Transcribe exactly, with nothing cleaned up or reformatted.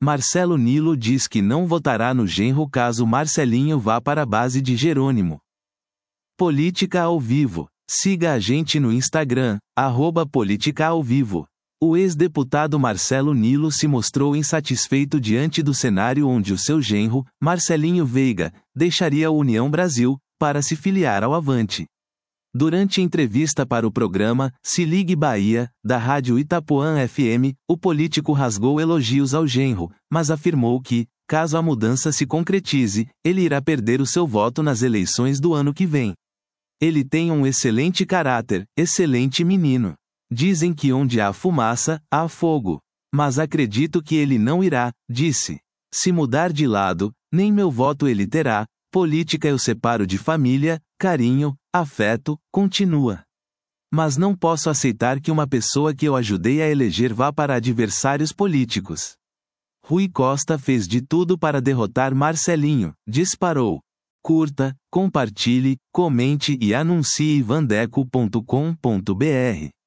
Marcelo Nilo diz que não votará no genro caso Marcelinho vá para a base de Jerônimo. Política ao vivo. Siga a gente no Instagram, arroba Política ao Vivo. O ex-deputado Marcelo Nilo se mostrou insatisfeito diante do cenário onde o seu genro, Marcelinho Veiga, deixaria a União Brasil, para se filiar ao Avante. Durante entrevista para o programa Se Ligue Bahia, da rádio Itapuã F M, o político rasgou elogios ao genro, mas afirmou que, caso a mudança se concretize, ele irá perder o seu voto nas eleições do ano que vem. Ele tem um excelente caráter, excelente menino. Dizem que onde há fumaça, há fogo. Mas acredito que ele não irá, disse. Se mudar de lado, nem meu voto ele terá. Política eu separo de família, carinho, afeto, continua. Mas não posso aceitar que uma pessoa que eu ajudei a eleger vá para adversários políticos. Rui Costa fez de tudo para derrotar Marcelinho, disparou. Curta, compartilhe, comente e anuncie vandeco ponto com ponto br.